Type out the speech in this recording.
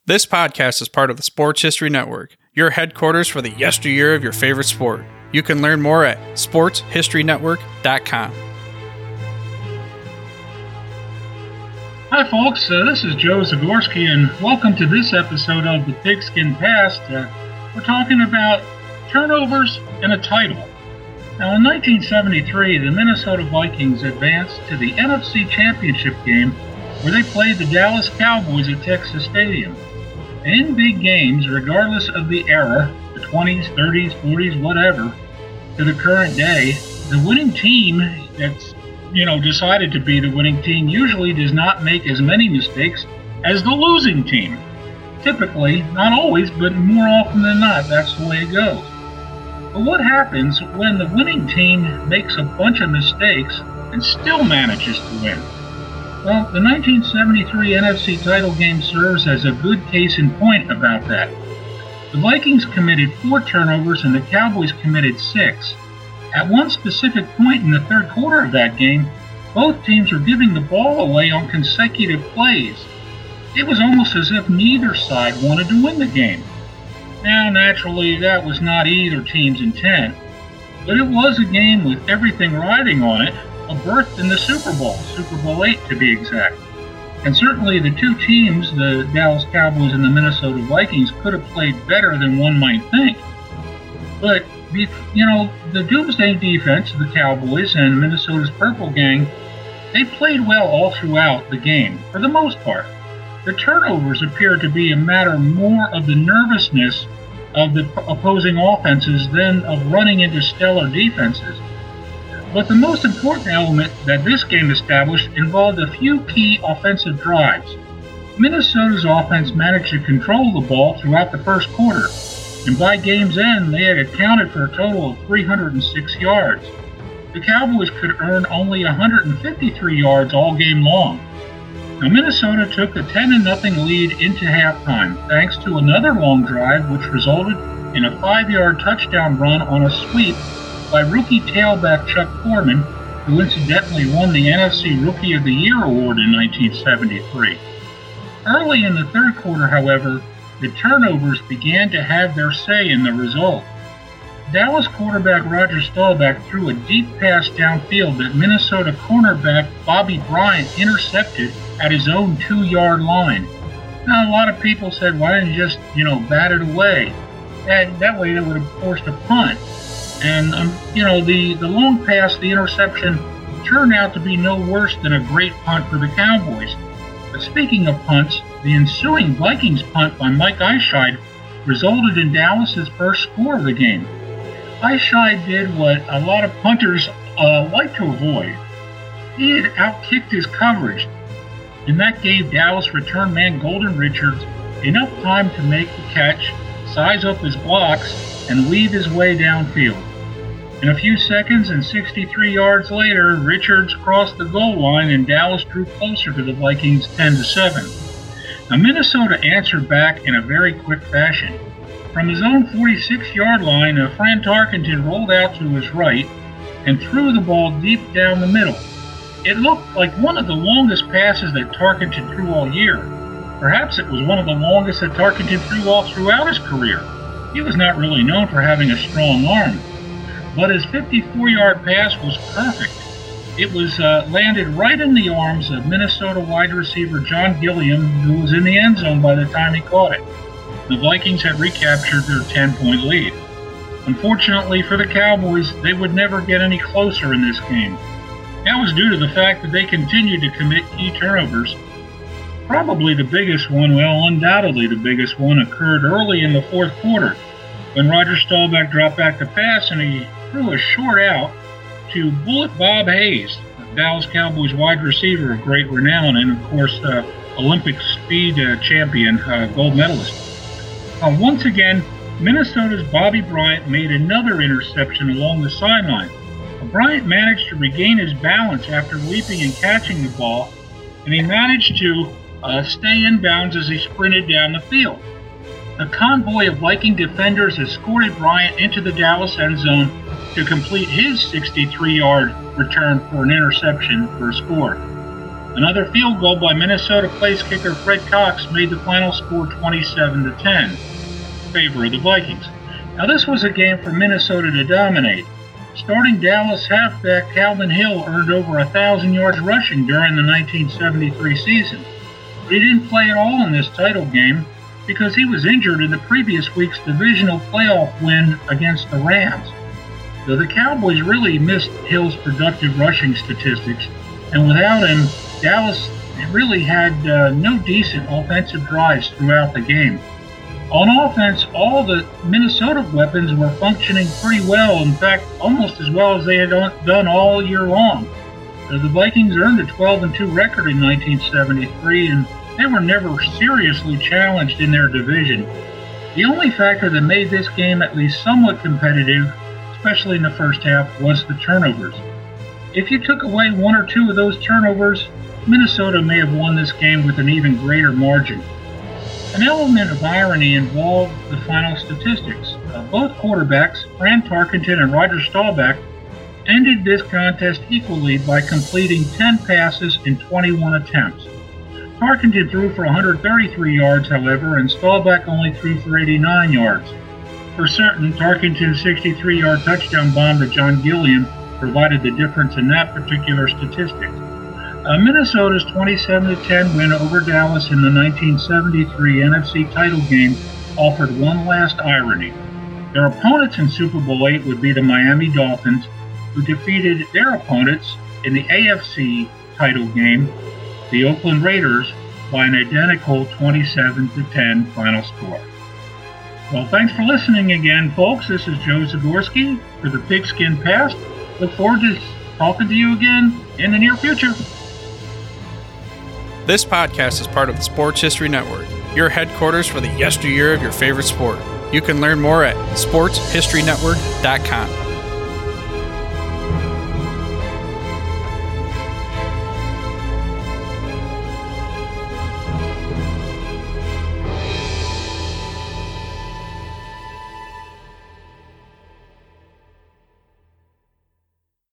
This podcast is part of the Sports History Network, your headquarters for the yesteryear of your favorite sport. You can learn more at sportshistorynetwork.com. Hi folks, this is Joe Zagorski and welcome to this episode of the Pigskin Past. We're talking about turnovers and a title. Now in 1973, the Minnesota Vikings advanced to the NFC Championship game where they played the Dallas Cowboys at Texas Stadium. In big games, regardless of the era, the 20s, 30s, 40s, whatever, to the current day, the winning team that's, decided to be the winning team usually does not make as many mistakes as the losing team. Typically, not always, but more often than not, that's the way it goes. But what happens when the winning team makes a bunch of mistakes and still manages to win? Well, the 1973 NFC title game serves as a good case in point about that. The Vikings committed 4 turnovers and the Cowboys committed 6. At one specific point in the third quarter of that game, both teams were giving the ball away on consecutive plays. It was almost as if neither side wanted to win the game. Now, naturally, that was not either team's intent, but it was a game with everything riding on it. A berth in the Super Bowl 8 to be exact. And certainly the two teams, the Dallas Cowboys and the Minnesota Vikings, could have played better than one might think. But, the Doomsday defense of the Cowboys and Minnesota's Purple Gang, they played well all throughout the game, for the most part. The turnovers appear to be a matter more of the nervousness of the opposing offenses than of running into stellar defenses. But the most important element that this game established involved a few key offensive drives. Minnesota's offense managed to control the ball throughout the first quarter, and by game's end they had accounted for a total of 306 yards. The Cowboys could earn only 153 yards all game long. Now Minnesota took a 10-0 lead into halftime, thanks to another long drive which resulted in a 5-yard touchdown run on a sweep by rookie tailback Chuck Foreman, who incidentally won the NFC Rookie of the Year award in 1973. Early in the third quarter, however, the turnovers began to have their say in the result. Dallas quarterback Roger Staubach threw a deep pass downfield that Minnesota cornerback Bobby Bryant intercepted at his own 2-yard line. Now, a lot of people said, why didn't you just, bat it away? That way they would have forced a punt. And, the long pass, the interception, turned out to be no worse than a great punt for the Cowboys. But speaking of punts, the ensuing Vikings punt by Mike Eyeshide resulted in Dallas's first score of the game. Eyeshide did what a lot of punters like to avoid. He had outkicked his coverage, and that gave Dallas return man Golden Richards enough time to make the catch, size up his blocks, and weave his way downfield. In a few seconds and 63 yards later, Richards crossed the goal line and Dallas drew closer to the Vikings 10-7. Now Minnesota answered back in a very quick fashion. From his own 46-yard line, Fran Tarkenton rolled out to his right and threw the ball deep down the middle. It looked like one of the longest passes that Tarkenton threw all year. Perhaps it was one of the longest that Tarkenton threw all throughout his career. He was not really known for having a strong arm, but his 54-yard pass was perfect. It was landed right in the arms of Minnesota wide receiver John Gilliam, who was in the end zone by the time he caught it. The Vikings had recaptured their 10-point lead. Unfortunately for the Cowboys, they would never get any closer in this game. That was due to the fact that they continued to commit key turnovers. Probably the biggest one, undoubtedly the biggest one, occurred early in the fourth quarter when Roger Staubach dropped back to pass and he threw a short out to Bullet Bob Hayes, a Dallas Cowboys wide receiver of great renown and, of course, Olympic speed champion, gold medalist. Once again, Minnesota's Bobby Bryant made another interception along the sideline. Bryant managed to regain his balance after leaping and catching the ball, and he managed to stay in bounds as he sprinted down the field. A convoy of Viking defenders escorted Bryant into the Dallas end zone to complete his 63-yard return for an interception for a score. Another field goal by Minnesota place kicker Fred Cox made the final score 27-10 in favor of the Vikings. Now this was a game for Minnesota to dominate. Starting Dallas halfback Calvin Hill earned over 1,000 yards rushing during the 1973 season. But he didn't play at all in this title game because he was injured in the previous week's divisional playoff win against the Rams. So the Cowboys really missed Hill's productive rushing statistics, and without him, Dallas really had no decent offensive drives throughout the game. On offense, all the Minnesota weapons were functioning pretty well, in fact, almost as well as they had done all year long. The Vikings earned a 12-2 record in 1973, and they were never seriously challenged in their division. The only factor that made this game at least somewhat competitive, especially in the first half, was the turnovers. If you took away one or two of those turnovers, Minnesota may have won this game with an even greater margin. An element of irony involved the final statistics. Both quarterbacks, Fran Tarkenton and Roger Staubach, ended this contest equally by completing 10 passes in 21 attempts. Tarkenton threw for 133 yards, however, and Staubach only threw for 89 yards. For certain, Tarkenton's 63-yard touchdown bomb to John Gilliam provided the difference in that particular statistic. Minnesota's 27-10 win over Dallas in the 1973 NFC title game offered one last irony. Their opponents in Super Bowl VIII would be the Miami Dolphins, who defeated their opponents in the AFC title game, the Oakland Raiders, by an identical 27-10 final score. Well, thanks for listening again, folks. This is Joe Zagorski for the Pigskin Past. Look forward to talking to you again in the near future. This podcast is part of the Sports History Network, your headquarters for the yesteryear of your favorite sport. You can learn more at sportshistorynetwork.com.